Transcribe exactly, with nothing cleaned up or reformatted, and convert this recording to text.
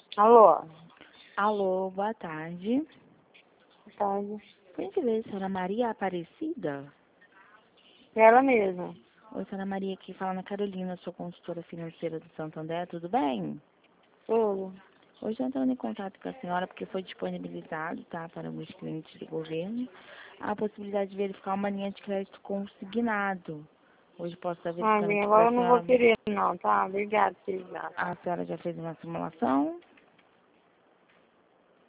Alô? Alô, boa tarde. Boa tarde. Por gentileza, senhora Maria Aparecida? Ela mesma. Oi, senhora Maria, aqui fala na Carolina, sou consultora financeira do Santander, tudo bem? Tudo. Hoje eu entrando em contato com a senhora porque foi disponibilizado, tá, para alguns clientes do governo, a possibilidade de verificar uma linha de crédito consignado. Hoje posso estar Ah, verificando bem, aqui com agora a eu não vou senhora. querer não, tá? Obrigada, obrigada. A senhora já fez uma simulação?